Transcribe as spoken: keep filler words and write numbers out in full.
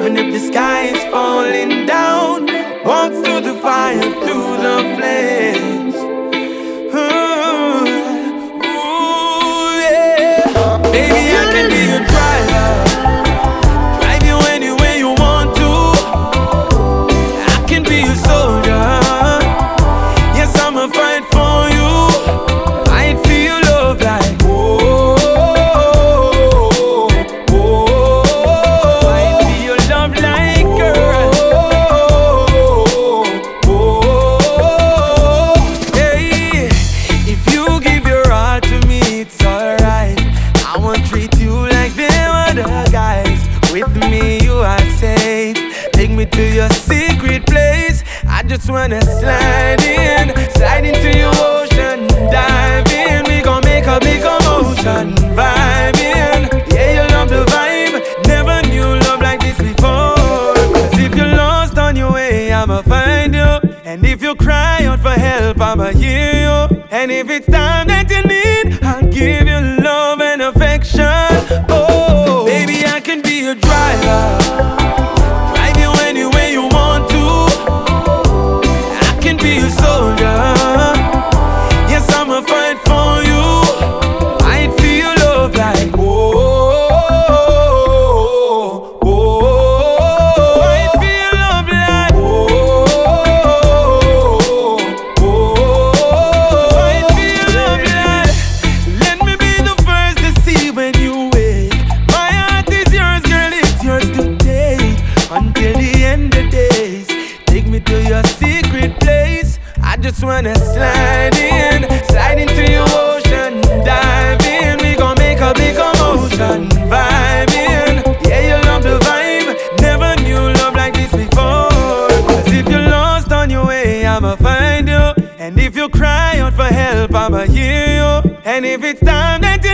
Even if the sky is falling down, walk through the fire, through the flames. Ooh, ooh, yeah. Baby, I can be your driver, drive you anywhere you want to. I can be your soldier, yes, I'ma fight for you. Fight for your love like whoa, whoa. Fight for your love like girl, whoa. Hey, if you give your all to me, it's alright. I won't treat you like them other guys. With me you are safe. Take me to your secret place. I just wanna slide in, slide into your ocean, dive in. We gon' make a big commotion, vibe in. Yeah, you love the vibe, never knew love like this before. Cause if you're lost on your way, I'ma find you. And if you cry out for help, I'ma hear you. And if it's time that you need, I'll give you love and affection. Oh, baby, I can be your driver, drive you anywhere you want to. I can be your soldier, yes, I'ma fight for you. Fight for your love like whoa, whoa. Fight for your love like whoa, whoa. Fight for your love like. Let me be the first to see when you wake. My heart is yours, girl, it's yours to take. Until the end of days, take me to your secret place. I just wanna slide in, slide into your ocean, dive in. We gon' make a big commotion, vibe in. Yeah, you love the vibe, never knew love like this before. Cause if you're lost on your way, I'ma find you. And if you cry out for help, I'ma hear you. And if it's time that